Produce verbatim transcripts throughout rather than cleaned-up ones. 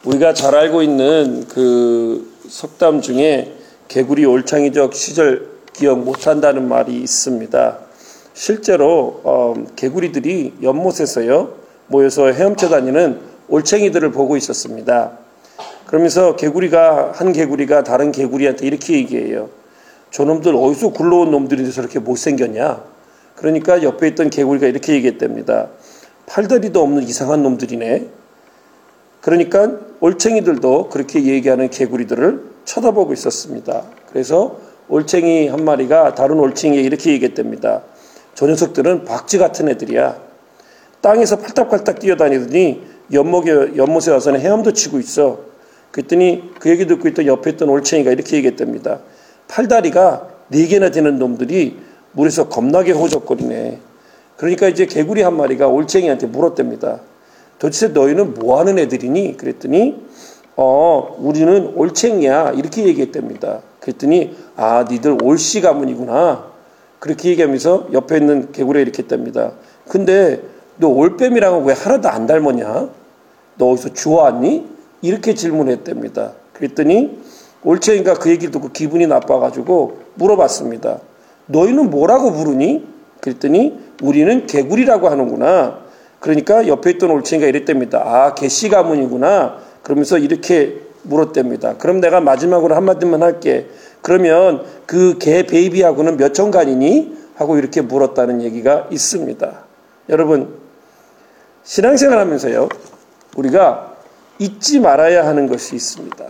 우리가 잘 알고 있는 그 속담 중에 개구리 올챙이적 시절 기억 못한다는 말이 있습니다. 실제로 어, 개구리들이 연못에서요 모여서 헤엄쳐 다니는 올챙이들을 보고 있었습니다. 그러면서 개구리가 한 개구리가 다른 개구리한테 이렇게 얘기해요. 저놈들 어디서 굴러온 놈들인데 저렇게 못생겼냐? 그러니까 옆에 있던 개구리가 이렇게 얘기했답니다. 팔다리도 없는 이상한 놈들이네. 그러니까 올챙이들도 그렇게 얘기하는 개구리들을 쳐다보고 있었습니다. 그래서 올챙이 한 마리가 다른 올챙이에 이렇게 얘기했답니다. 저 녀석들은 박쥐 같은 애들이야. 땅에서 팔딱팔딱 뛰어다니더니 연못에, 연못에 와서는 헤엄도 치고 있어. 그랬더니 그 얘기 듣고 있던 옆에 있던 올챙이가 이렇게 얘기했답니다. 팔다리가 네 개나 되는 놈들이 물에서 겁나게 호적거리네. 그러니까 이제 개구리 한 마리가 올챙이한테 물었답니다. 도대체 너희는 뭐 하는 애들이니? 그랬더니 어 우리는 올챙이야 이렇게 얘기했답니다. 그랬더니 아 니들 올씨 가문이구나 그렇게 얘기하면서 옆에 있는 개구리가 이렇게 했답니다. 근데 너 올빼미랑은 왜 하나도 안 닮았냐? 너 어디서 주워왔니? 이렇게 질문했답니다. 그랬더니 올챙이가 그 얘기를 듣고 기분이 나빠가지고 물어봤습니다. 너희는 뭐라고 부르니? 그랬더니 우리는 개구리라고 하는구나. 그러니까 옆에 있던 올챙이가 이랬답니다. 아, 개씨 가문이구나. 그러면서 이렇게 물었답니다. 그럼 내가 마지막으로 한마디만 할게. 그러면 그 개 베이비하고는 몇 천간이니? 하고 이렇게 물었다는 얘기가 있습니다. 여러분, 신앙생활 하면서요, 우리가 잊지 말아야 하는 것이 있습니다.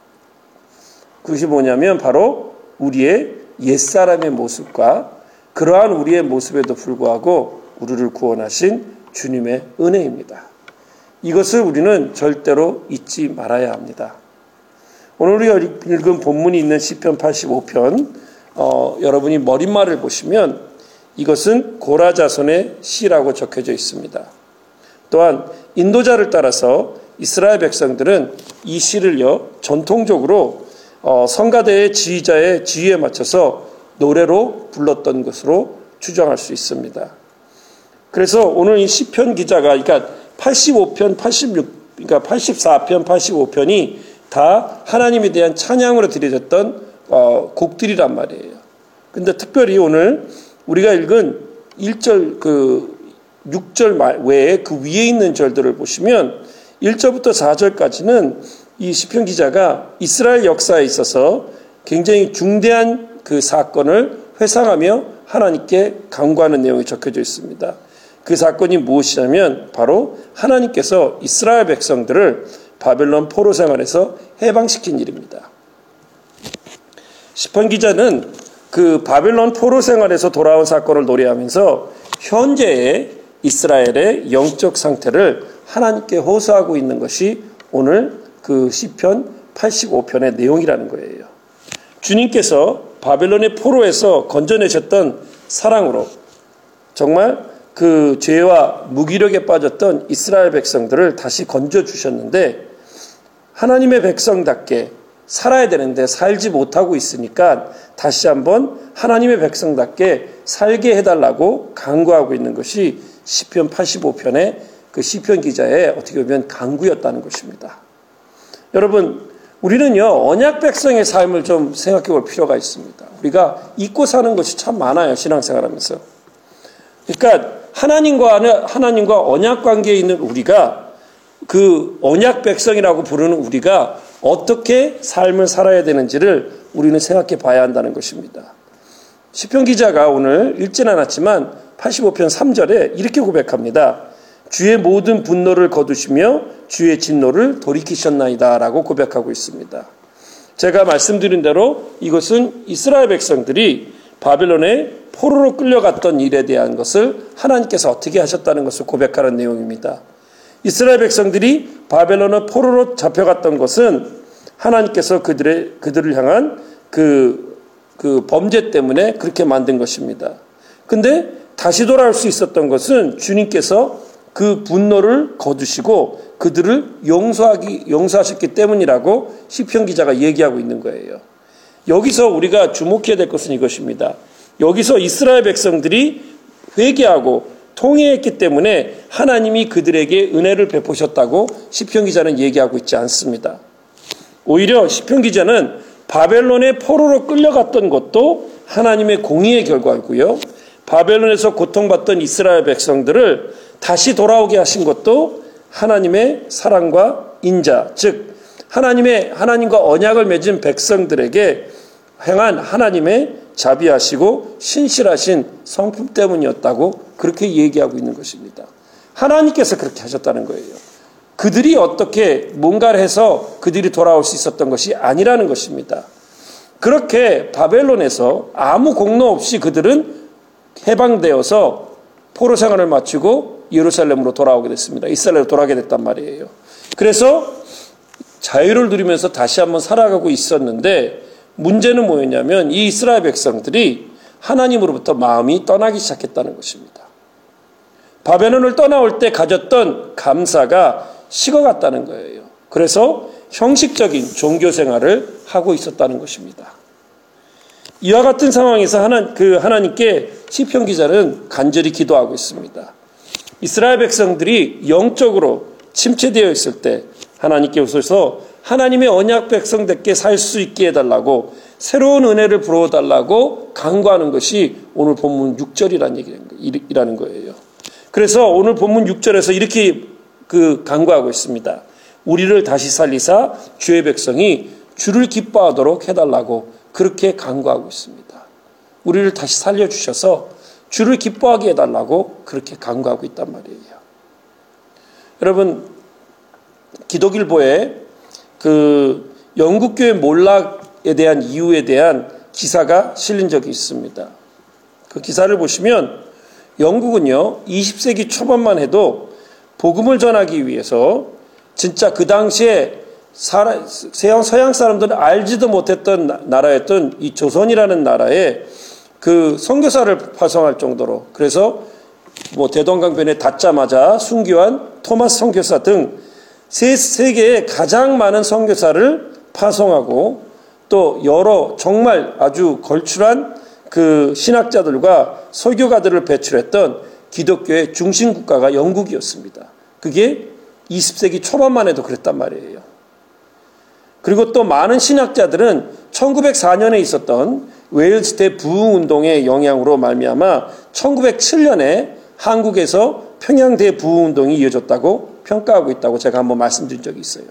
그것이 뭐냐면 바로 우리의 옛사람의 모습과 그러한 우리의 모습에도 불구하고 우리를 구원하신 주님의 은혜입니다. 이것을 우리는 절대로 잊지 말아야 합니다. 오늘 우리가 읽은 본문이 있는 시편 팔십오 편 어, 여러분이 머릿말을 보시면 이것은 고라 자손의 시라고 적혀져 있습니다. 또한 인도자를 따라서 이스라엘 백성들은 이 시를요 전통적으로 어, 성가대의 지휘자의 지휘에 맞춰서 노래로 불렀던 것으로 추정할 수 있습니다. 그래서 오늘 이 시편 기자가 그러니까 팔십오 편, 팔십육, 그러니까 팔십사 편, 팔십오 편이 다 하나님에 대한 찬양으로 드려졌던 어, 곡들이란 말이에요. 근데 특별히 오늘 우리가 읽은 일 절 그 육 절 말 외에 그 위에 있는 절들을 보시면 일 절부터 사 절까지는 이 시편 기자가 이스라엘 역사에 있어서 굉장히 중대한 그 사건을 회상하며 하나님께 간구하는 내용이 적혀져 있습니다. 그 사건이 무엇이냐면 바로 하나님께서 이스라엘 백성들을 바벨론 포로 생활에서 해방시킨 일입니다. 시편 기자는 그 바벨론 포로 생활에서 돌아온 사건을 노래하면서 현재의 이스라엘의 영적 상태를 하나님께 호소하고 있는 것이 오늘 그 시편 팔십오 편의 내용이라는 거예요. 주님께서 바벨론의 포로에서 건져내셨던 사랑으로 정말 그 죄와 무기력에 빠졌던 이스라엘 백성들을 다시 건져주셨는데 하나님의 백성답게 살아야 되는데 살지 못하고 있으니까 다시 한번 하나님의 백성답게 살게 해달라고 간구하고 있는 것이 시편 팔십오 편의 그 시편 기자의 어떻게 보면 간구였다는 것입니다. 여러분, 우리는요 언약 백성의 삶을 좀 생각해 볼 필요가 있습니다. 우리가 잊고 사는 것이 참 많아요, 신앙생활하면서. 그러니까 하나님과 하나님과 언약 관계에 있는 우리가 그 언약 백성이라고 부르는 우리가 어떻게 삶을 살아야 되는지를 우리는 생각해 봐야 한다는 것입니다. 시편 기자가 오늘 읽진 않았지만 팔십오 편 삼 절에 이렇게 고백합니다. 주의 모든 분노를 거두시며 주의 진노를 돌이키셨나이다 라고 고백하고 있습니다. 제가 말씀드린 대로 이것은 이스라엘 백성들이 바벨론에 포로로 끌려갔던 일에 대한 것을 하나님께서 어떻게 하셨다는 것을 고백하는 내용입니다. 이스라엘 백성들이 바벨론의 포로로 잡혀갔던 것은 하나님께서 그들의, 그들을 향한 그, 그 범죄 때문에 그렇게 만든 것입니다. 근데 다시 돌아올 수 있었던 것은 주님께서 그 분노를 거두시고 그들을 용서하기, 용서하셨기 때문이라고 시편 기자가 얘기하고 있는 거예요. 여기서 우리가 주목해야 될 것은 이것입니다. 여기서 이스라엘 백성들이 회개하고 통해했기 때문에 하나님이 그들에게 은혜를 베푸셨다고 시편 기자는 얘기하고 있지 않습니다. 오히려 시편 기자는 바벨론의 포로로 끌려갔던 것도 하나님의 공의의 결과이고요. 바벨론에서 고통받던 이스라엘 백성들을 다시 돌아오게 하신 것도 하나님의 사랑과 인자, 즉 하나님의 하나님과 언약을 맺은 백성들에게 행한 하나님의 자비하시고 신실하신 성품 때문이었다고 그렇게 얘기하고 있는 것입니다. 하나님께서 그렇게 하셨다는 거예요. 그들이 어떻게 뭔가를 해서 그들이 돌아올 수 있었던 것이 아니라는 것입니다. 그렇게 바벨론에서 아무 공로 없이 그들은 해방되어서 포로 생활을 마치고 예루살렘으로 돌아오게 됐습니다. 이스라엘로 돌아가게 됐단 말이에요. 그래서 자유를 누리면서 다시 한번 살아가고 있었는데 문제는 뭐였냐면 이 이스라엘 백성들이 하나님으로부터 마음이 떠나기 시작했다는 것입니다. 바벨론을 떠나올 때 가졌던 감사가 식어갔다는 거예요. 그래서 형식적인 종교 생활을 하고 있었다는 것입니다. 이와 같은 상황에서 하나, 그 하나님께 시편 기자는 간절히 기도하고 있습니다. 이스라엘 백성들이 영적으로 침체되어 있을 때 하나님께서 하나님의 언약 백성답게 살 수 있게 해달라고 새로운 은혜를 부어달라고 간구하는 것이 오늘 본문 육 절이라는 얘기라는 거예요. 그래서 오늘 본문 육 절에서 이렇게 그 간구하고 있습니다. 우리를 다시 살리사 주의 백성이 주를 기뻐하도록 해달라고 그렇게 간구하고 있습니다. 우리를 다시 살려주셔서 주를 기뻐하게 해달라고 그렇게 간구하고 있단 말이에요. 여러분, 기독일보에 그 영국교회 몰락에 대한 이유에 대한 기사가 실린 적이 있습니다. 그 기사를 보시면 영국은요, 이십 세기 초반만 해도 복음을 전하기 위해서 진짜 그 당시에 서양, 서양 사람들은 알지도 못했던 나라였던 이 조선이라는 나라에 그 선교사를 파송할 정도로, 그래서 뭐 대동강변에 닿자마자 순교한 토마스 선교사 등 세, 세계에 가장 많은 선교사를 파송하고 또 여러 정말 아주 걸출한 그 신학자들과 설교가들을 배출했던 기독교의 중심 국가가 영국이었습니다. 그게 이십 세기 초반만 해도 그랬단 말이에요. 그리고 또 많은 신학자들은 천구백사 년에 있었던 웨일즈 대부흥운동의 영향으로 말미암아 천구백칠 년에 한국에서 평양 대부흥운동이 이어졌다고 평가하고 있다고 제가 한번 말씀드린 적이 있어요.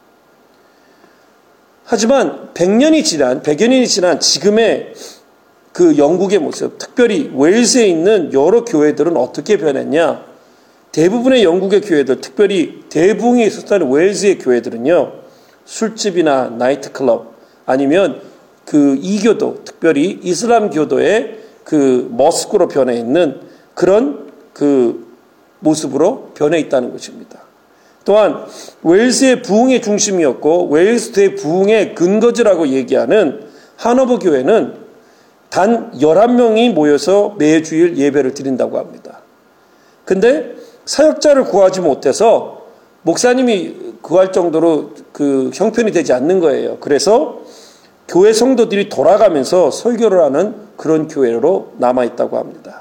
하지만 백 년이 지난, 백여 년이 지난 지금의 그 영국의 모습, 특별히 웨일즈에 있는 여러 교회들은 어떻게 변했냐? 대부분의 영국의 교회들, 특별히 대부흥이 있었던 웨일즈의 교회들은요, 술집이나 나이트클럽 아니면 그 이교도, 특별히 이슬람 교도의 그 머스크로 변해 있는 그런 그 모습으로 변해 있다는 것입니다. 또한 웨일스의 부흥의 중심이었고 웨일스 대부흥의 근거지라고 얘기하는 하노버 교회는 단 열한 명이 모여서 매주일 예배를 드린다고 합니다. 근데 사역자를 구하지 못해서 목사님이 구할 정도로 그 형편이 되지 않는 거예요. 그래서 교회 성도들이 돌아가면서 설교를 하는 그런 교회로 남아있다고 합니다.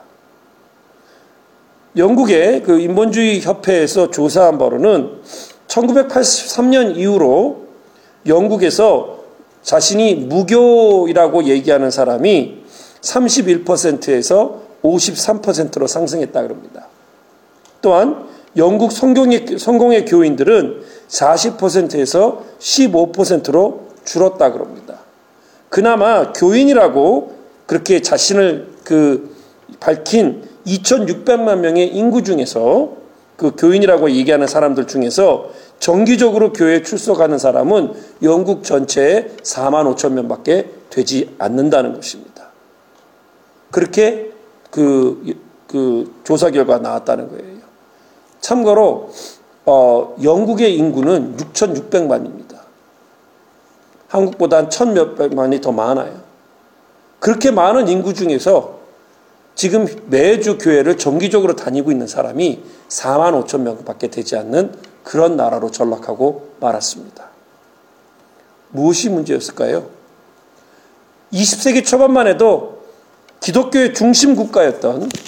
영국의 그 인본주의 협회에서 조사한 바로는 천구백팔십삼 년 이후로 영국에서 자신이 무교이라고 얘기하는 사람이 삼십일 퍼센트에서 오십삼 퍼센트로 상승했다 그럽니다. 또한 영국 성공의, 성공의 교인들은 사십 퍼센트에서 십오 퍼센트로 줄었다 그럽니다. 그나마 교인이라고 그렇게 자신을 그 밝힌 이천육백만 명의 인구 중에서 그 교인이라고 얘기하는 사람들 중에서 정기적으로 교회에 출석하는 사람은 영국 전체에 사만 오천 명밖에 되지 않는다는 것입니다. 그렇게 그, 그 조사 결과가 나왔다는 거예요. 참고로 어, 영국의 인구는 육천육백만입니다. 한국보다 한 천몇백만이 더 많아요. 그렇게 많은 인구 중에서 지금 매주 교회를 정기적으로 다니고 있는 사람이 사만 오천 명밖에 되지 않는 그런 나라로 전락하고 말았습니다. 무엇이 문제였을까요? 이십 세기 초반만 해도 기독교의 중심 국가였던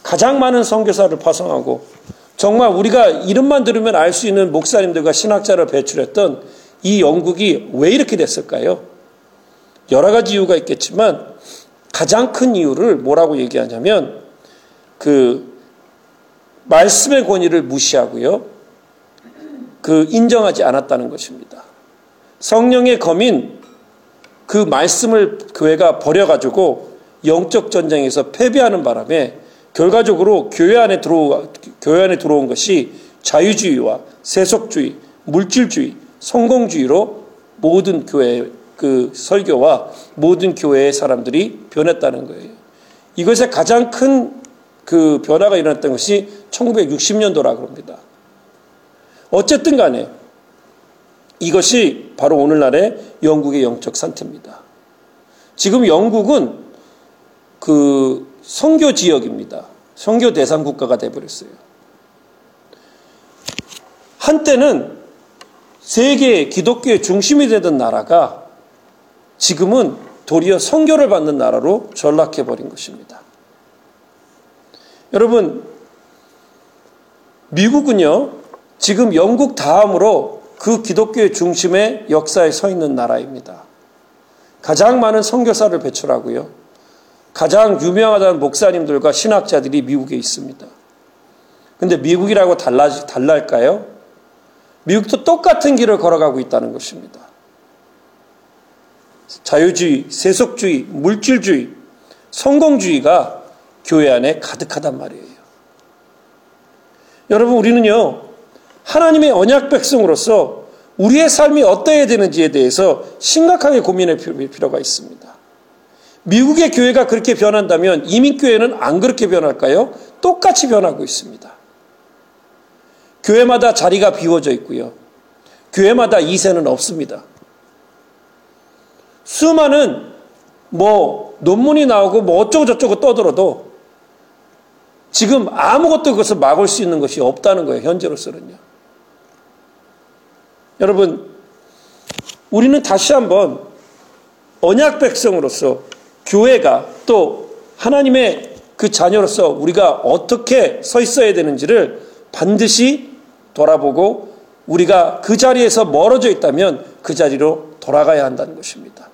가장 많은 선교사를 파송하고 정말 우리가 이름만 들으면 알 수 있는 목사님들과 신학자를 배출했던 이 영국이 왜 이렇게 됐을까요? 여러 가지 이유가 있겠지만 가장 큰 이유를 뭐라고 얘기하냐면 그 말씀의 권위를 무시하고요. 그 인정하지 않았다는 것입니다. 성령의 검인 그 말씀을 교회가 버려가지고 영적 전쟁에서 패배하는 바람에 결과적으로 교회 안에 들어 교회 안에 들어온 것이 자유주의와 세속주의, 물질주의, 성공주의로 모든 교회 그 설교와 모든 교회의 사람들이 변했다는 거예요. 이것의 가장 큰 그 변화가 일어났던 것이 천구백육십 년도라고 합니다. 어쨌든 간에 이것이 바로 오늘날의 영국의 영적 상태입니다. 지금 영국은 그 선교 지역입니다. 선교 대상 국가가 되어버렸어요. 한때는 세계 기독교의 중심이 되던 나라가 지금은 도리어 선교를 받는 나라로 전락해버린 것입니다. 여러분, 미국은요, 지금 영국 다음으로 그 기독교의 중심의 역사에 서 있는 나라입니다. 가장 많은 선교사를 배출하고요. 가장 유명하다는 목사님들과 신학자들이 미국에 있습니다. 근데 미국이라고 달라, 달랄까요? 미국도 똑같은 길을 걸어가고 있다는 것입니다. 자유주의, 세속주의, 물질주의, 성공주의가 교회 안에 가득하단 말이에요. 여러분, 우리는요, 하나님의 언약 백성으로서 우리의 삶이 어떠해야 되는지에 대해서 심각하게 고민할 필요가 있습니다. 미국의 교회가 그렇게 변한다면 이민교회는 안 그렇게 변할까요? 똑같이 변하고 있습니다. 교회마다 자리가 비워져 있고요. 교회마다 이 세는 없습니다. 수많은 뭐 논문이 나오고 뭐 어쩌고 저쩌고 떠들어도 지금 아무것도 그것을 막을 수 있는 것이 없다는 거예요. 현재로서는요. 여러분, 우리는 다시 한번 언약 백성으로서 교회가 또 하나님의 그 자녀로서 우리가 어떻게 서 있어야 되는지를 반드시 돌아보고 우리가 그 자리에서 멀어져 있다면 그 자리로 돌아가야 한다는 것입니다.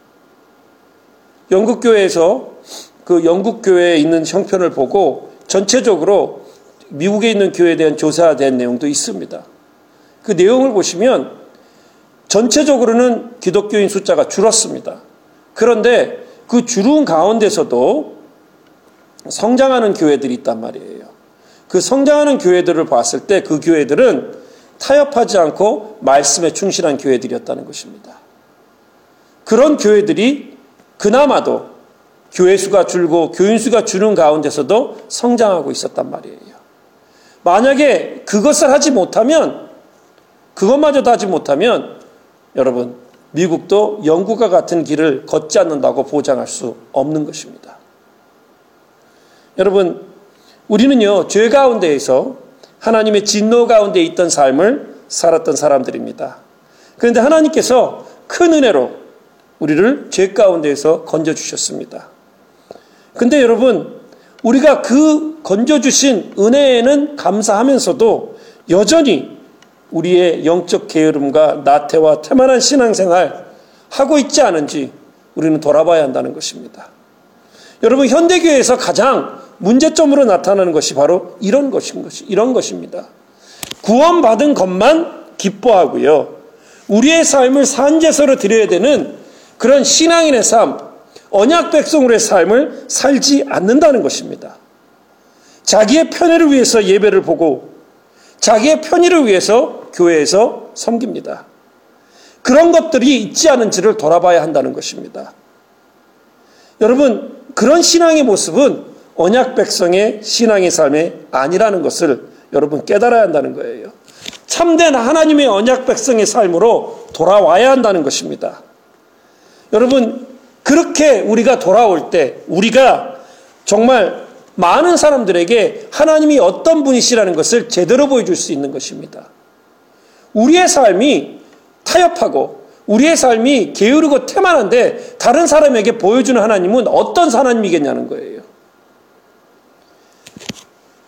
영국 교회에서 그 영국 교회에 있는 형편을 보고 전체적으로 미국에 있는 교회에 대한 조사된 내용도 있습니다. 그 내용을 보시면 전체적으로는 기독교인 숫자가 줄었습니다. 그런데 그 줄은 가운데서도 성장하는 교회들이 있단 말이에요. 그 성장하는 교회들을 봤을 때 그 교회들은 타협하지 않고 말씀에 충실한 교회들이었다는 것입니다. 그런 교회들이 그나마도 교회 수가 줄고 교인 수가 주는 가운데서도 성장하고 있었단 말이에요. 만약에 그것을 하지 못하면, 그것마저도 하지 못하면 여러분, 미국도 영국과 같은 길을 걷지 않는다고 보장할 수 없는 것입니다. 여러분, 우리는요, 죄 가운데에서 하나님의 진노 가운데 있던 삶을 살았던 사람들입니다. 그런데 하나님께서 큰 은혜로 우리를 죄 가운데에서 건져주셨습니다. 근데 여러분, 우리가 그 건져주신 은혜에는 감사하면서도 여전히 우리의 영적 게으름과 나태와 태만한 신앙생활 하고 있지 않은지 우리는 돌아봐야 한다는 것입니다. 여러분, 현대교회에서 가장 문제점으로 나타나는 것이 바로 이런 것인 것이 이런 것입니다. 구원받은 것만 기뻐하고요. 우리의 삶을 산제서로 드려야 되는 그런 신앙인의 삶, 언약 백성으로의 삶을 살지 않는다는 것입니다. 자기의 편의를 위해서 예배를 보고 자기의 편의를 위해서 교회에서 섬깁니다. 그런 것들이 있지 않은지를 돌아봐야 한다는 것입니다. 여러분, 그런 신앙의 모습은 언약 백성의 신앙의 삶이 아니라는 것을 여러분 깨달아야 한다는 거예요. 참된 하나님의 언약 백성의 삶으로 돌아와야 한다는 것입니다. 여러분, 그렇게 우리가 돌아올 때 우리가 정말 많은 사람들에게 하나님이 어떤 분이시라는 것을 제대로 보여줄 수 있는 것입니다. 우리의 삶이 타협하고 우리의 삶이 게으르고 태만한데 다른 사람에게 보여주는 하나님은 어떤 하나님이겠냐는 거예요.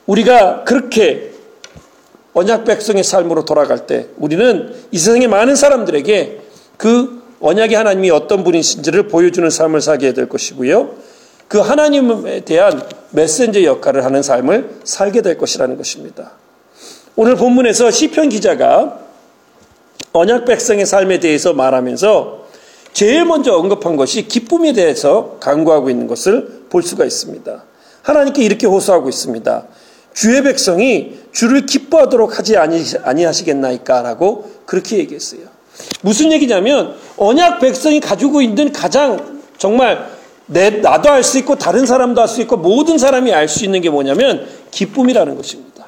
우리가 그렇게 언약 백성의 삶으로 돌아갈 때 우리는 이 세상의 많은 사람들에게 그 언약의 하나님이 어떤 분이신지를 보여주는 삶을 살게 될 것이고요. 그 하나님에 대한 메신저 역할을 하는 삶을 살게 될 것이라는 것입니다. 오늘 본문에서 시편 기자가 언약 백성의 삶에 대해서 말하면서 제일 먼저 언급한 것이 기쁨에 대해서 강구하고 있는 것을 볼 수가 있습니다. 하나님께 이렇게 호소하고 있습니다. 주의 백성이 주를 기뻐하도록 하지 아니하시겠나이까 라고 그렇게 얘기했어요. 무슨 얘기냐면 언약 백성이 가지고 있는 가장 정말 내, 나도 알 수 있고 다른 사람도 알 수 있고 모든 사람이 알 수 있는 게 뭐냐면 기쁨이라는 것입니다.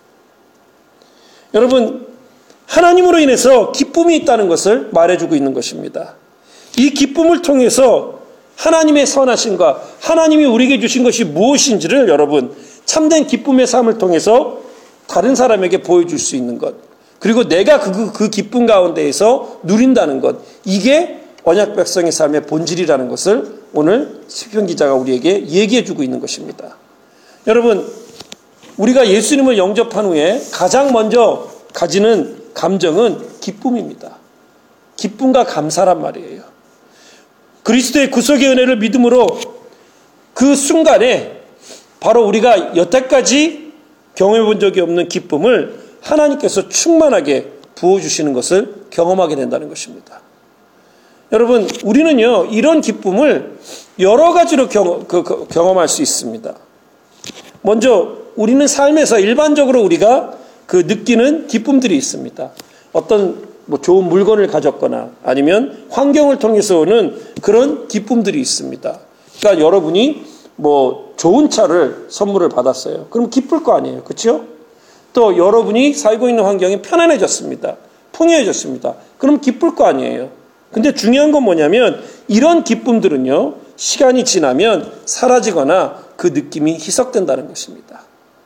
여러분, 하나님으로 인해서 기쁨이 있다는 것을 말해주고 있는 것입니다. 이 기쁨을 통해서 하나님의 선하심과 하나님이 우리에게 주신 것이 무엇인지를 여러분 참된 기쁨의 삶을 통해서 다른 사람에게 보여줄 수 있는 것, 그리고 내가 그, 그 기쁨 가운데에서 누린다는 것, 이게 언약 백성의 삶의 본질이라는 것을 오늘 시편 기자가 우리에게 얘기해주고 있는 것입니다. 여러분, 우리가 예수님을 영접한 후에 가장 먼저 가지는 감정은 기쁨입니다. 기쁨과 감사란 말이에요. 그리스도의 구속의 은혜를 믿음으로 그 순간에 바로 우리가 여태까지 경험해 본 적이 없는 기쁨을 하나님께서 충만하게 부어주시는 것을 경험하게 된다는 것입니다. 여러분, 우리는요, 이런 기쁨을 여러 가지로 경험, 그, 그, 경험할 수 있습니다. 먼저, 우리는 삶에서 일반적으로 우리가 그 느끼는 기쁨들이 있습니다. 어떤 뭐 좋은 물건을 가졌거나 아니면 환경을 통해서 오는 그런 기쁨들이 있습니다. 그러니까 여러분이 뭐 좋은 차를 선물을 받았어요. 그럼 기쁠 거 아니에요. 그렇죠? 또 여러분이 살고 있는 환경이 편안해졌습니다. 풍요해졌습니다. 그럼 기쁠 거 아니에요. 근데 중요한 건 뭐냐면 이런 기쁨들은요, 시간이 지나면 사라지거나 그 느낌이 희석된다는 것입니다.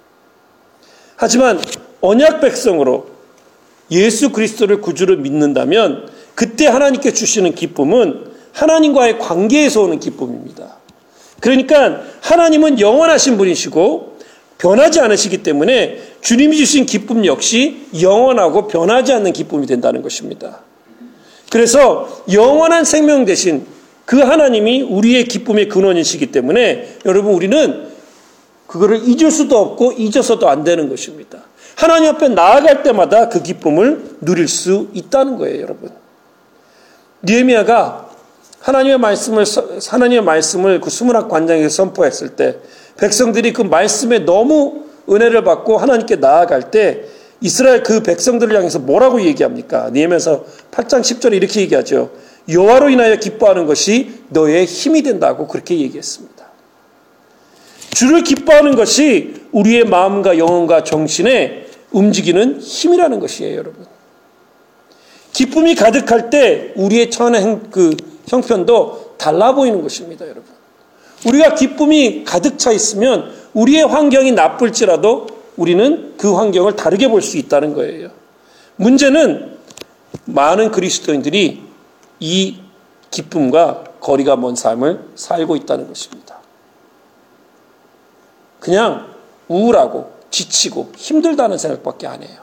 하지만 언약 백성으로 예수 그리스도를 구주를 믿는다면 그때 하나님께 주시는 기쁨은 하나님과의 관계에서 오는 기쁨입니다. 그러니까 하나님은 영원하신 분이시고 변하지 않으시기 때문에 주님이 주신 기쁨 역시 영원하고 변하지 않는 기쁨이 된다는 것입니다. 그래서 영원한 생명 대신 그 하나님이 우리의 기쁨의 근원이시기 때문에 여러분, 우리는 그거를 잊을 수도 없고 잊어서도 안 되는 것입니다. 하나님 앞에 나아갈 때마다 그 기쁨을 누릴 수 있다는 거예요, 여러분. 느헤미야가 하나님의 말씀을 하나님의 말씀을 그 수문학 관장에서 선포했을 때 백성들이 그 말씀에 너무 은혜를 받고 하나님께 나아갈 때 이스라엘 그 백성들을 향해서 뭐라고 얘기합니까? 느헤미야서 팔 장 십 절에 이렇게 얘기하죠. 여호와로 인하여 기뻐하는 것이 너의 힘이 된다고 그렇게 얘기했습니다. 주를 기뻐하는 것이 우리의 마음과 영혼과 정신에 움직이는 힘이라는 것이에요, 여러분. 기쁨이 가득할 때 우리의 처한 그 형편도 달라 보이는 것입니다, 여러분. 우리가 기쁨이 가득 차 있으면 우리의 환경이 나쁠지라도 우리는 그 환경을 다르게 볼 수 있다는 거예요. 문제는 많은 그리스도인들이 이 기쁨과 거리가 먼 삶을 살고 있다는 것입니다. 그냥 우울하고 지치고 힘들다는 생각밖에 안 해요.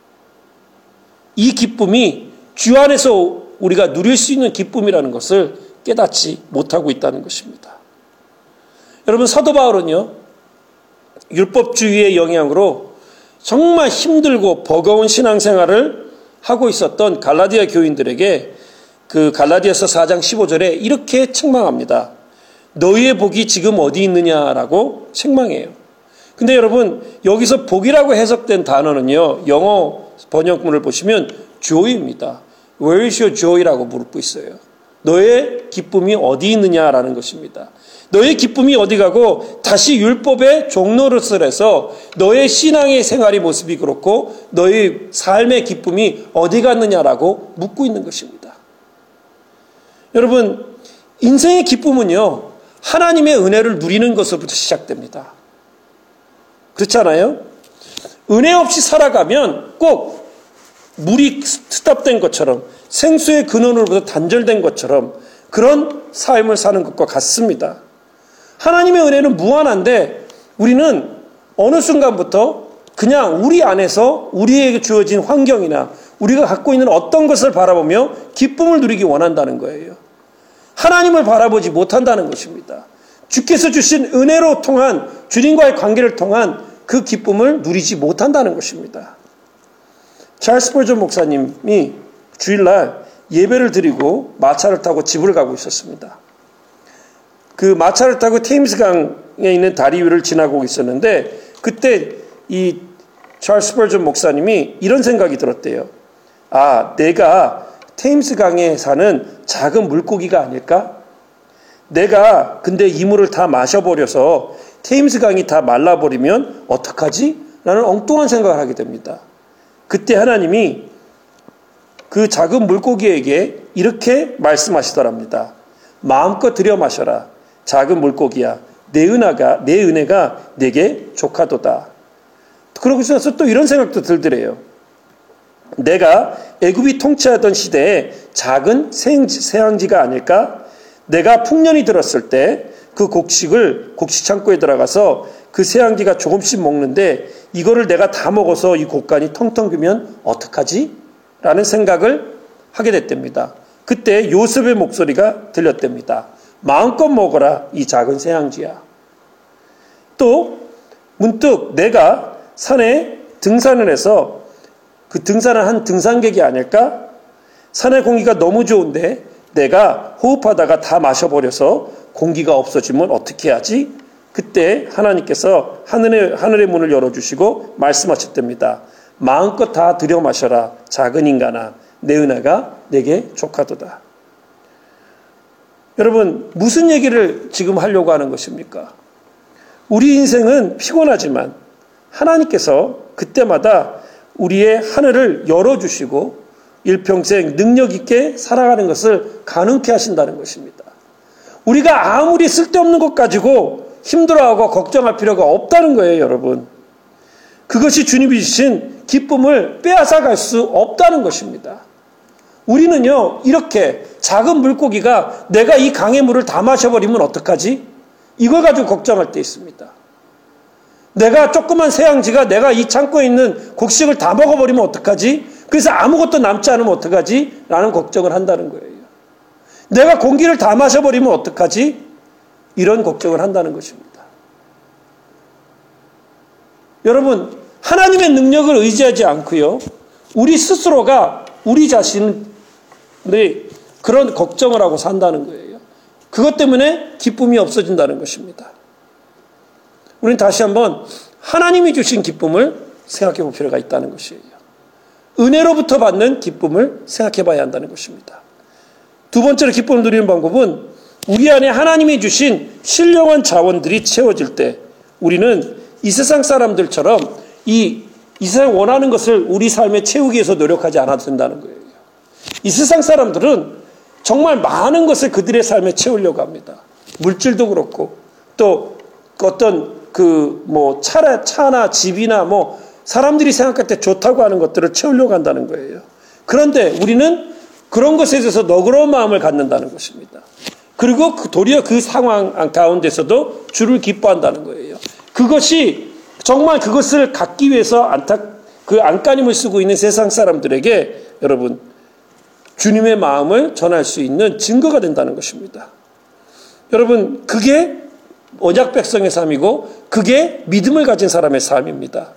이 기쁨이 주 안에서 우리가 누릴 수 있는 기쁨이라는 것을 깨닫지 못하고 있다는 것입니다. 여러분, 사도 바울은요, 율법주의의 영향으로 정말 힘들고 버거운 신앙생활을 하고 있었던 갈라디아 교인들에게 그 갈라디아서 사 장 십오 절에 이렇게 책망합니다. 너희의 복이 지금 어디 있느냐라고 책망해요. 근데 여러분, 여기서 복이라고 해석된 단어는요, 영어 번역문을 보시면 joy입니다. Where is your joy라고 물고 있어요. 너의 기쁨이 어디 있느냐라는 것입니다. 너의 기쁨이 어디 가고 다시 율법의 종로릇을 해서 너의 신앙의 생활의 모습이 그렇고 너의 삶의 기쁨이 어디 갔느냐라고 묻고 있는 것입니다. 여러분, 인생의 기쁨은요, 하나님의 은혜를 누리는 것으로부터 시작됩니다. 그렇잖아요? 은혜 없이 살아가면 꼭 물이 스탑된 것처럼 생수의 근원으로부터 단절된 것처럼 그런 삶을 사는 것과 같습니다. 하나님의 은혜는 무한한데 우리는 어느 순간부터 그냥 우리 안에서 우리에게 주어진 환경이나 우리가 갖고 있는 어떤 것을 바라보며 기쁨을 누리기 원한다는 거예요. 하나님을 바라보지 못한다는 것입니다. 주께서 주신 은혜로 통한 주님과의 관계를 통한 그 기쁨을 누리지 못한다는 것입니다. 찰스 스펄전 목사님이 주일날 예배를 드리고 마차를 타고 집을 가고 있었습니다. 그 마차를 타고 테임스강에 있는 다리 위를 지나고 있었는데 그때 이 찰스 스펄전 목사님이 이런 생각이 들었대요. 아, 내가 테임스강에 사는 작은 물고기가 아닐까? 내가 근데 이 물을 다 마셔버려서 테임스강이 다 말라버리면 어떡하지? 라는 엉뚱한 생각을 하게 됩니다. 그때 하나님이 그 작은 물고기에게 이렇게 말씀하시더랍니다. 마음껏 들여 마셔라. 작은 물고기야. 내 은혜가, 내 은혜가 내게 족하도다. 그러고 있어서 또 이런 생각도 들더래요. 내가 애굽이 통치하던 시대에 작은 새양지가 아닐까? 내가 풍년이 들었을 때 그 곡식을 곡식 창고에 들어가서 그 새양지가 조금씩 먹는데 이거를 내가 다 먹어서 이 곡간이 텅텅 비면 어떡하지? 라는 생각을 하게 됐답니다. 그때 요셉의 목소리가 들렸답니다. 마음껏 먹어라 이 작은 새양지야. 또 문득 내가 산에 등산을 해서 그 등산을 한 등산객이 아닐까? 산의 공기가 너무 좋은데 내가 호흡하다가 다 마셔버려서 공기가 없어지면 어떻게 하지? 그때 하나님께서 하늘의, 하늘의 문을 열어주시고 말씀하셨답니다. 마음껏 다 들여 마셔라. 작은 인간아, 내 은혜가 내게 족하도다. 여러분, 무슨 얘기를 지금 하려고 하는 것입니까? 우리 인생은 피곤하지만 하나님께서 그때마다 우리의 하늘을 열어주시고 일평생 능력 있게 살아가는 것을 가능케 하신다는 것입니다. 우리가 아무리 쓸데없는 것 가지고 힘들어하고 걱정할 필요가 없다는 거예요, 여러분. 그것이 주님이 주신 기쁨을 빼앗아갈 수 없다는 것입니다. 우리는요, 이렇게 작은 물고기가 내가 이 강의 물을 다 마셔버리면 어떡하지? 이걸 가지고 걱정할 때 있습니다. 내가 조그만 새양지가 내가 이 창고에 있는 곡식을 다 먹어버리면 어떡하지? 그래서 아무것도 남지 않으면 어떡하지? 라는 걱정을 한다는 거예요. 내가 공기를 다 마셔버리면 어떡하지? 이런 걱정을 한다는 것입니다. 여러분, 하나님의 능력을 의지하지 않고요, 우리 스스로가 우리 자신의 그런 걱정을 하고 산다는 거예요. 그것 때문에 기쁨이 없어진다는 것입니다. 우리는 다시 한번 하나님이 주신 기쁨을 생각해 볼 필요가 있다는 것이에요. 은혜로부터 받는 기쁨을 생각해 봐야 한다는 것입니다. 두 번째로 기쁨을 누리는 방법은 우리 안에 하나님이 주신 신령한 자원들이 채워질 때 우리는 이 세상 사람들처럼 이, 이 세상 원하는 것을 우리 삶에 채우기 위해서 노력하지 않아도 된다는 거예요. 이 세상 사람들은 정말 많은 것을 그들의 삶에 채우려고 합니다. 물질도 그렇고 또 어떤 그 뭐 차나, 차나 집이나 뭐 사람들이 생각할 때 좋다고 하는 것들을 채우려고 한다는 거예요. 그런데 우리는 그런 것에 대해서 너그러운 마음을 갖는다는 것입니다. 그리고 도리어 그 상황 가운데서도 주를 기뻐한다는 거예요. 그것이 정말 그것을 갖기 위해서 안타, 그 안간힘을 쓰고 있는 세상 사람들에게 여러분 주님의 마음을 전할 수 있는 증거가 된다는 것입니다. 여러분, 그게 언약 백성의 삶이고 그게 믿음을 가진 사람의 삶입니다.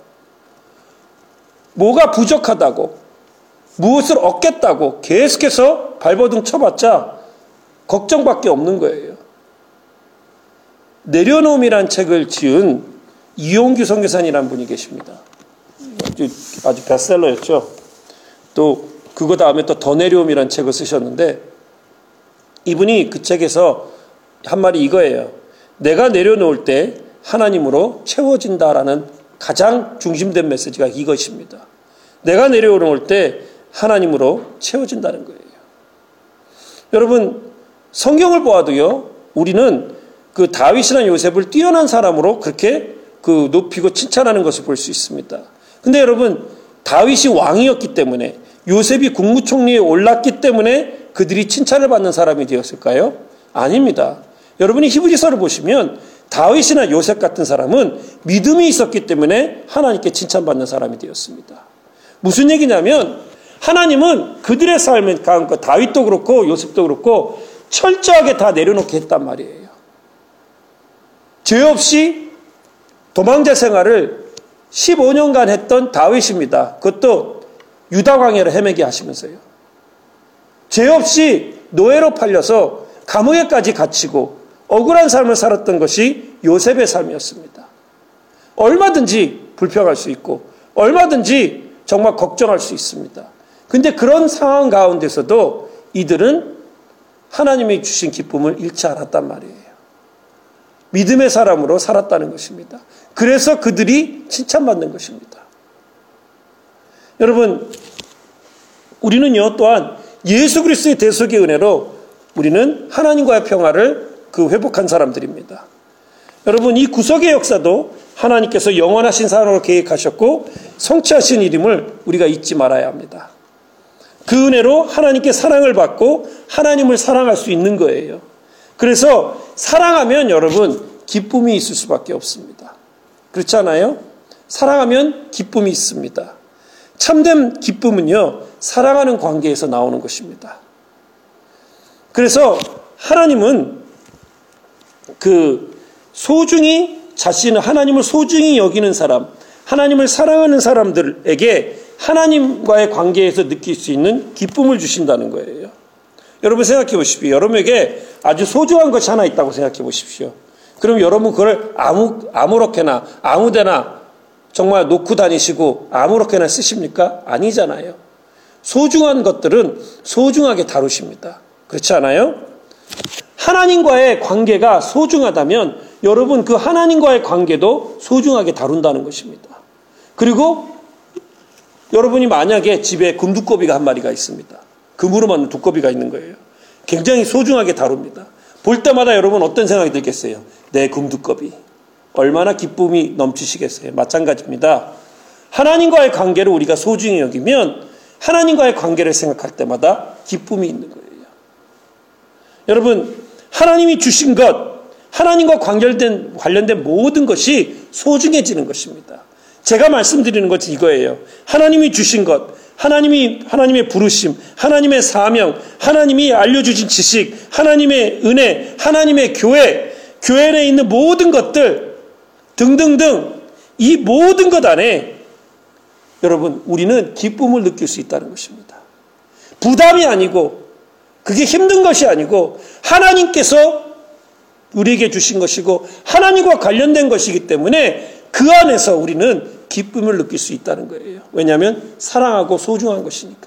뭐가 부족하다고 무엇을 얻겠다고 계속해서 발버둥 쳐봤자 걱정밖에 없는 거예요. 내려놓음이란 책을 지은 이용규 선교사님이라는 분이 계십니다. 아주, 아주 베스트셀러였죠. 또 그거 다음에 또 더 내려옴이라는 책을 쓰셨는데 이분이 그 책에서 한 말이 이거예요. 내가 내려놓을 때 하나님으로 채워진다라는 가장 중심된 메시지가 이것입니다. 내가 내려놓을 때 하나님으로 채워진다는 거예요. 여러분, 성경을 보아도요, 우리는 그 다윗이나 요셉을 뛰어난 사람으로 그렇게 그 높이고 칭찬하는 것을 볼 수 있습니다. 근데 여러분, 다윗이 왕이었기 때문에 요셉이 국무총리에 올랐기 때문에 그들이 칭찬을 받는 사람이 되었을까요? 아닙니다. 여러분이 히브리서를 보시면 다윗이나 요셉 같은 사람은 믿음이 있었기 때문에 하나님께 칭찬받는 사람이 되었습니다. 무슨 얘기냐면 하나님은 그들의 삶을 가운데 다윗도 그렇고 요셉도 그렇고 철저하게 다 내려놓게 했단 말이에요. 죄 없이 도망자 생활을 십오 년간 했던 다윗입니다. 그것도 유다 광야를 헤매게 하시면서요. 죄 없이 노예로 팔려서 감옥에까지 갇히고 억울한 삶을 살았던 것이 요셉의 삶이었습니다. 얼마든지 불평할 수 있고 얼마든지 정말 걱정할 수 있습니다. 근데 그런 상황 가운데서도 이들은 하나님이 주신 기쁨을 잃지 않았단 말이에요. 믿음의 사람으로 살았다는 것입니다. 그래서 그들이 칭찬받는 것입니다. 여러분, 우리는요 또한 예수 그리스도의 대속의 은혜로 우리는 하나님과의 평화를 그 회복한 사람들입니다. 여러분, 이 구속의 역사도 하나님께서 영원하신 사랑으로 계획하셨고 성취하신 일임을 우리가 잊지 말아야 합니다. 그 은혜로 하나님께 사랑을 받고 하나님을 사랑할 수 있는 거예요. 그래서 사랑하면 여러분 기쁨이 있을 수밖에 없습니다. 그렇지 않아요? 사랑하면 기쁨이 있습니다. 참된 기쁨은요 사랑하는 관계에서 나오는 것입니다. 그래서 하나님은 그 소중히 자신을 하나님을 소중히 여기는 사람, 하나님을 사랑하는 사람들에게 하나님과의 관계에서 느낄 수 있는 기쁨을 주신다는 거예요. 여러분 생각해 보십시오. 여러분에게 아주 소중한 것이 하나 있다고 생각해 보십시오. 그럼 여러분 그걸 아무, 아무렇게나 아무데나 정말 놓고 다니시고 아무렇게나 쓰십니까? 아니잖아요. 소중한 것들은 소중하게 다루십니다. 그렇지 않아요? 하나님과의 관계가 소중하다면 여러분 그 하나님과의 관계도 소중하게 다룬다는 것입니다. 그리고 여러분이 만약에 집에 금두꺼비가 한 마리가 있습니다. 금으로 만든 두꺼비가 있는 거예요. 굉장히 소중하게 다룹니다. 볼 때마다 여러분 어떤 생각이 들겠어요? 내 금두꺼비. 얼마나 기쁨이 넘치시겠어요? 마찬가지입니다. 하나님과의 관계를 우리가 소중히 여기면 하나님과의 관계를 생각할 때마다 기쁨이 있는 거예요. 여러분, 하나님이 주신 것, 하나님과 관련된, 관련된 모든 것이 소중해지는 것입니다. 제가 말씀드리는 것이 이거예요. 하나님이 주신 것, 하나님이, 하나님의 부르심, 하나님의 사명, 하나님이 알려주신 지식, 하나님의 은혜, 하나님의 교회, 교회 내에 있는 모든 것들 등등등 이 모든 것 안에 여러분 우리는 기쁨을 느낄 수 있다는 것입니다. 부담이 아니고 그게 힘든 것이 아니고 하나님께서 우리에게 주신 것이고 하나님과 관련된 것이기 때문에 그 안에서 우리는 기쁨을 느낄 수 있다는 거예요. 왜냐하면 사랑하고 소중한 것이니까.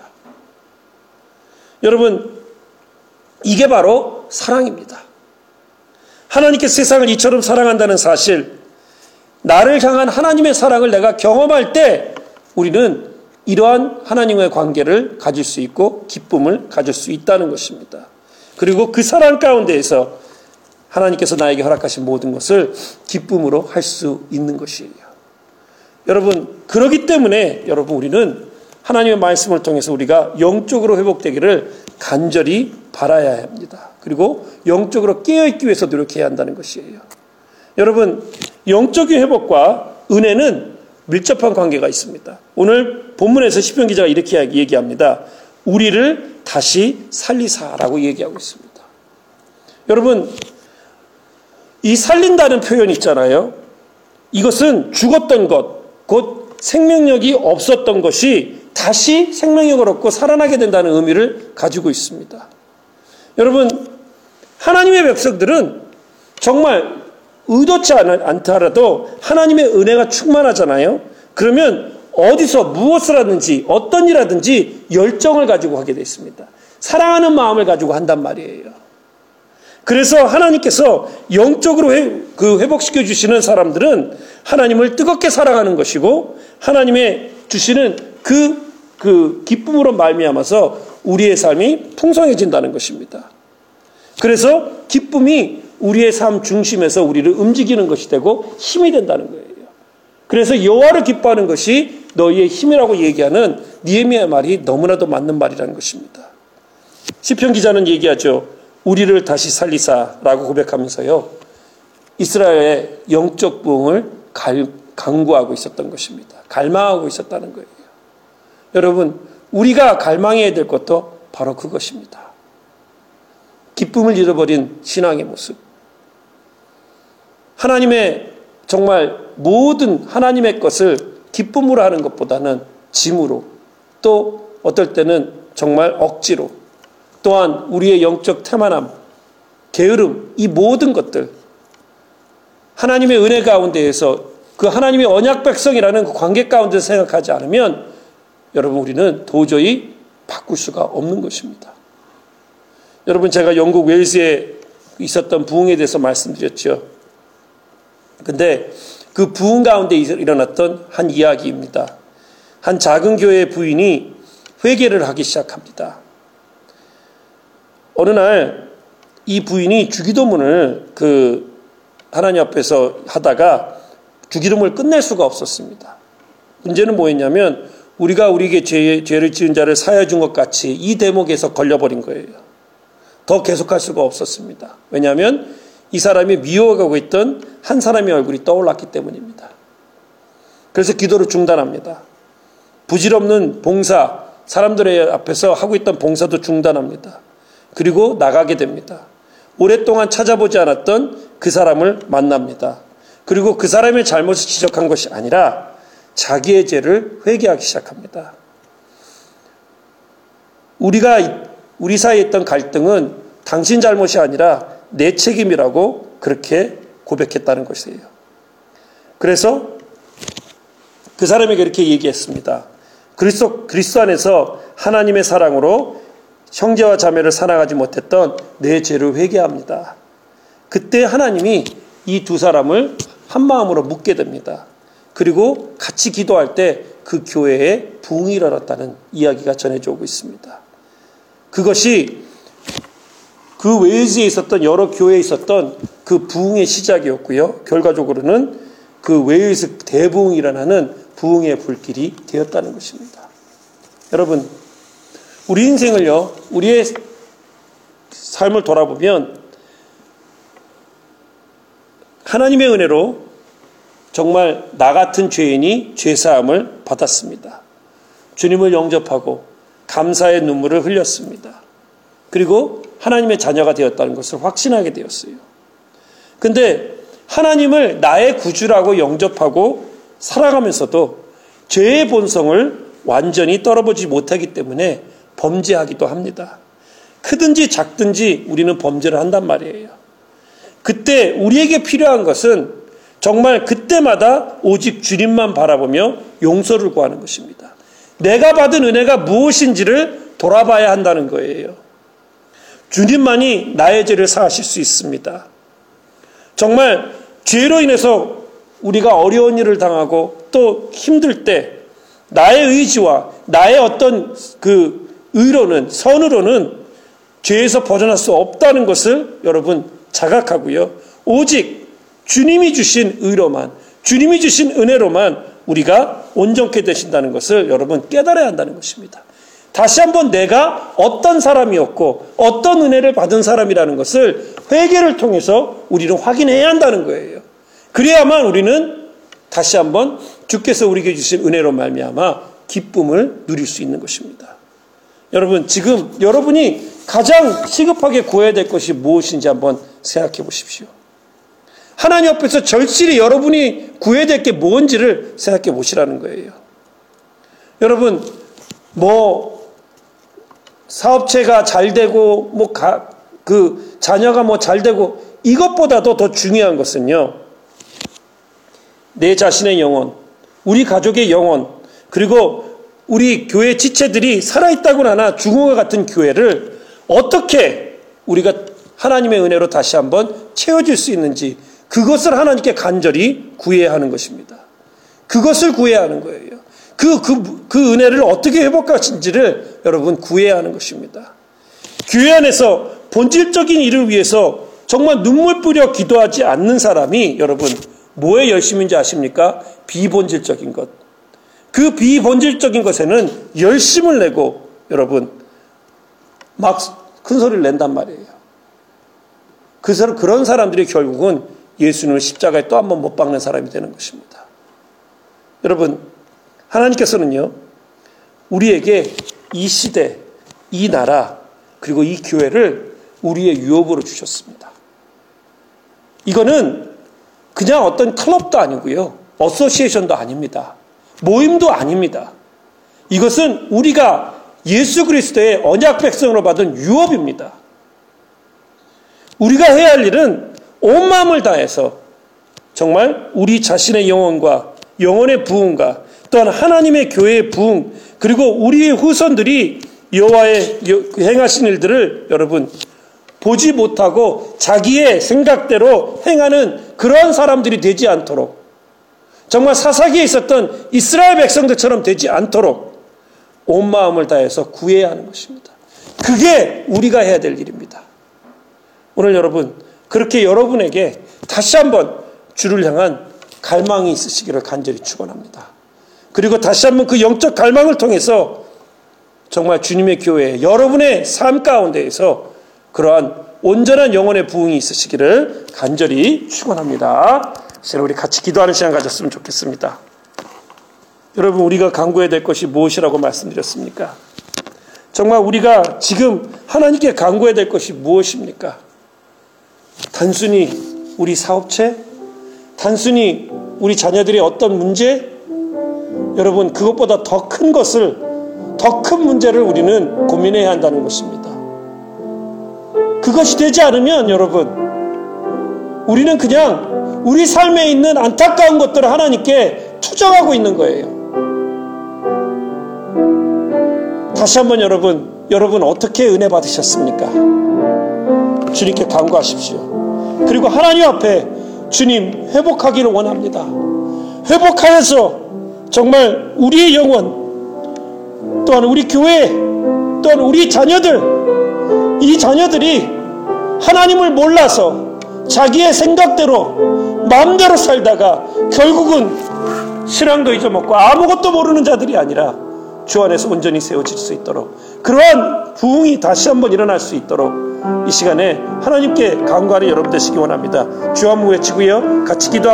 여러분, 이게 바로 사랑입니다. 하나님께서 세상을 이처럼 사랑한다는 사실, 나를 향한 하나님의 사랑을 내가 경험할 때 우리는 이러한 하나님과의 관계를 가질 수 있고 기쁨을 가질 수 있다는 것입니다. 그리고 그 사랑 가운데에서 하나님께서 나에게 허락하신 모든 것을 기쁨으로 할 수 있는 것이에요. 여러분, 그렇기 때문에 여러분 우리는 하나님의 말씀을 통해서 우리가 영적으로 회복되기를 간절히 바라야 합니다. 그리고 영적으로 깨어있기 위해서 노력해야 한다는 것이에요. 여러분, 영적인 회복과 은혜는 밀접한 관계가 있습니다. 오늘 본문에서 시편 기자가 이렇게 얘기합니다. 우리를 다시 살리사라고 얘기하고 있습니다. 여러분, 이 살린다는 표현 있잖아요. 이것은 죽었던 것, 곧 생명력이 없었던 것이 다시 생명력을 얻고 살아나게 된다는 의미를 가지고 있습니다. 여러분, 하나님의 백성들은 정말 의도치 않더라도 하나님의 은혜가 충만하잖아요. 그러면 어디서 무엇을 하든지 어떤 일 하든지 열정을 가지고 하게 되어 있습니다. 사랑하는 마음을 가지고 한단 말이에요. 그래서 하나님께서 영적으로 회, 그 회복시켜 주시는 사람들은 하나님을 뜨겁게 사랑하는 것이고 하나님의 주시는 그, 그 기쁨으로 말미암아서 우리의 삶이 풍성해진다는 것입니다. 그래서 기쁨이 우리의 삶 중심에서 우리를 움직이는 것이 되고 힘이 된다는 거예요. 그래서 여호와를 기뻐하는 것이 너희의 힘이라고 얘기하는 느헤미야 말이 너무나도 맞는 말이라는 것입니다. 시편 기자는 얘기하죠. 우리를 다시 살리사라고 고백하면서요. 이스라엘의 영적 부흥을 강구하고 있었던 것입니다. 갈망하고 있었다는 거예요. 여러분, 우리가 갈망해야 될 것도 바로 그것입니다. 기쁨을 잃어버린 신앙의 모습. 하나님의 정말 모든 하나님의 것을 기쁨으로 하는 것보다는 짐으로, 또 어떨 때는 정말 억지로, 또한 우리의 영적 태만함, 게으름, 이 모든 것들, 하나님의 은혜 가운데에서 그 하나님의 언약 백성이라는 그 관계 가운데서 생각하지 않으면 여러분, 우리는 도저히 바꿀 수가 없는 것입니다. 여러분, 제가 영국 웨일스에 있었던 부흥에 대해서 말씀드렸죠. 근데 그 부흥 가운데 일어났던 한 이야기입니다. 한 작은 교회 부인이 회개를 하기 시작합니다. 어느 날 이 부인이 주기도문을 그 하나님 앞에서 하다가 주기도문을 끝낼 수가 없었습니다. 문제는 뭐였냐면 우리가 우리에게 죄, 죄를 지은 자를 사하여 준 것 같이 이 대목에서 걸려버린 거예요. 더 계속할 수가 없었습니다. 왜냐하면 이 사람이 미워가고 있던 한 사람의 얼굴이 떠올랐기 때문입니다. 그래서 기도를 중단합니다. 부질없는 봉사, 사람들의 앞에서 하고 있던 봉사도 중단합니다. 그리고 나가게 됩니다. 오랫동안 찾아보지 않았던 그 사람을 만납니다. 그리고 그 사람의 잘못을 지적한 것이 아니라 자기의 죄를 회개하기 시작합니다. 우리가 우리 사이에 있던 갈등은 당신 잘못이 아니라 내 책임이라고 그렇게 고백했다는 것이에요. 그래서 그 사람에게 이렇게 얘기했습니다. 그리스도, 그리스도 안에서 하나님의 사랑으로 형제와 자매를 사랑하지 못했던 내 죄를 회개합니다. 그때 하나님이 이 두 사람을 한 마음으로 묶게 됩니다. 그리고 같이 기도할 때 그 교회에 부흥이 일어났다는 이야기가 전해져 오고 있습니다. 그것이 그 웨일즈에 있었던 여러 교회에 있었던 그 부흥의 시작이었고요. 결과적으로는 그 웨일즈 대부흥이 일어나는 부흥의 불길이 되었다는 것입니다. 여러분, 우리 인생을요, 우리의 삶을 돌아보면 하나님의 은혜로 정말 나 같은 죄인이 죄사함을 받았습니다. 주님을 영접하고 감사의 눈물을 흘렸습니다. 그리고 하나님의 자녀가 되었다는 것을 확신하게 되었어요. 근데 하나님을 나의 구주라고 영접하고 살아가면서도 죄의 본성을 완전히 떨어보지 못하기 때문에 범죄하기도 합니다. 크든지 작든지 우리는 범죄를 한단 말이에요. 그때 우리에게 필요한 것은 정말 그때마다 오직 주님만 바라보며 용서를 구하는 것입니다. 내가 받은 은혜가 무엇인지를 돌아봐야 한다는 거예요. 주님만이 나의 죄를 사하실 수 있습니다. 정말 죄로 인해서 우리가 어려운 일을 당하고 또 힘들 때 나의 의지와 나의 어떤 그 의로는, 선으로는 죄에서 벗어날 수 없다는 것을 여러분 자각하고요. 오직 주님이 주신 의로만, 주님이 주신 은혜로만 우리가 온전케 되신다는 것을 여러분 깨달아야 한다는 것입니다. 다시 한번 내가 어떤 사람이었고 어떤 은혜를 받은 사람이라는 것을 회개를 통해서 우리는 확인해야 한다는 거예요. 그래야만 우리는 다시 한번 주께서 우리에게 주신 은혜로 말미암아 기쁨을 누릴 수 있는 것입니다. 여러분, 지금 여러분이 가장 시급하게 구해야 될 것이 무엇인지 한번 생각해 보십시오. 하나님 앞에서 절실히 여러분이 구해야 될 게 뭔지를 생각해 보시라는 거예요. 여러분, 뭐 사업체가 잘 되고 뭐 그 자녀가 뭐 잘 되고 이것보다도 더 중요한 것은요, 내 자신의 영혼, 우리 가족의 영혼, 그리고 우리 교회 지체들이 살아있다고는 하나 죽은 것 같은 교회를 어떻게 우리가 하나님의 은혜로 다시 한번 채워질 수 있는지, 그것을 하나님께 간절히 구해야 하는 것입니다. 그것을 구해야 하는 거예요. 그, 그, 그 은혜를 어떻게 회복하신지를 여러분 구해야 하는 것입니다. 교회 안에서 본질적인 일을 위해서 정말 눈물 뿌려 기도하지 않는 사람이 여러분 뭐에 열심인지 아십니까? 비본질적인 것. 그 비본질적인 것에는 열심을 내고 여러분 막 큰 소리를 낸단 말이에요. 그 사람, 그런 사람들이 결국은 예수님을 십자가에 또 한 번 못 박는 사람이 되는 것입니다. 여러분, 하나님께서는요, 우리에게 이 시대, 이 나라, 그리고 이 교회를 우리의 유업으로 주셨습니다. 이거는 그냥 어떤 클럽도 아니고요, 어소시에이션도 아닙니다. 모임도 아닙니다. 이것은 우리가 예수 그리스도의 언약 백성으로 받은 유업입니다. 우리가 해야 할 일은 온 마음을 다해서 정말 우리 자신의 영혼과 영혼의 부흥과 또한 하나님의 교회의 부흥, 그리고 우리의 후손들이 여호와의 행하신 일들을 여러분 보지 못하고 자기의 생각대로 행하는 그러한 사람들이 되지 않도록, 정말 사사기에 있었던 이스라엘 백성들처럼 되지 않도록 온 마음을 다해서 구해야 하는 것입니다. 그게 우리가 해야 될 일입니다. 오늘 여러분, 그렇게 여러분에게 다시 한번 주를 향한 갈망이 있으시기를 간절히 축원합니다. 그리고 다시 한번 그 영적 갈망을 통해서 정말 주님의 교회, 여러분의 삶 가운데에서 그러한 온전한 영혼의 부흥이 있으시기를 간절히 축원합니다. 이제 우리 같이 기도하는 시간 가졌으면 좋겠습니다. 여러분, 우리가 간구해야 될 것이 무엇이라고 말씀드렸습니까? 정말 우리가 지금 하나님께 간구해야 될 것이 무엇입니까? 단순히 우리 사업체? 단순히 우리 자녀들의 어떤 문제? 여러분, 그것보다 더 큰 것을, 더 큰 문제를 우리는 고민해야 한다는 것입니다. 그것이 되지 않으면 여러분, 우리는 그냥 우리 삶에 있는 안타까운 것들을 하나님께 투정하고 있는 거예요. 다시 한번 여러분, 여러분 어떻게 은혜 받으셨습니까? 주님께 간구하십시오. 그리고 하나님 앞에 주님 회복하기를 원합니다. 회복하여서 정말 우리의 영혼, 또한 우리 교회, 또한 우리 자녀들, 이 자녀들이 하나님을 몰라서 자기의 생각대로 마음대로 살다가 결국은 신앙도 잊어먹고 아무것도 모르는 자들이 아니라 주 안에서 온전히 세워질 수 있도록, 그러한 부흥이 다시 한번 일어날 수 있도록 이 시간에 하나님께 간구하는 여러분 되시기 원합니다. 주 한번 외치고요, 같이 기도하고